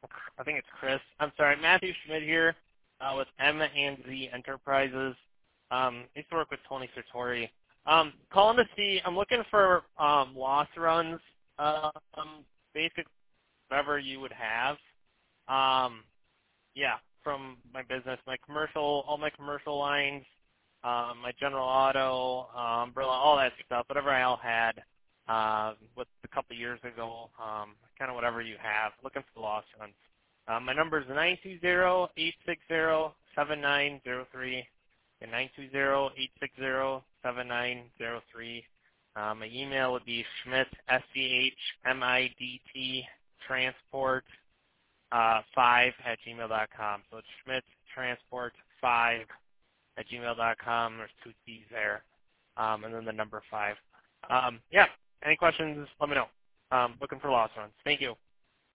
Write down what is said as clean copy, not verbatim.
I think it's Chris. I'm sorry, Matthew Schmidt here with M&Z Enterprises. Used to work with Tony Sartori. Calling to see, I'm looking for loss runs, basic whatever you would have. Yeah, from my business, my commercial, all my commercial lines, my general auto, umbrella, all that stuff, whatever I all had with a couple years ago, kind of whatever you have, looking for loss runs. My number is 920-860-7903, and 920-860-7903. My email would be Schmidt, SCHMIDT, transport 5@gmail.com. So it's Schmidt Transport 5@gmail.com. There's 2 T's there, and then the number 5. Yeah. Any questions? Let me know. Looking for loss runs. Thank you.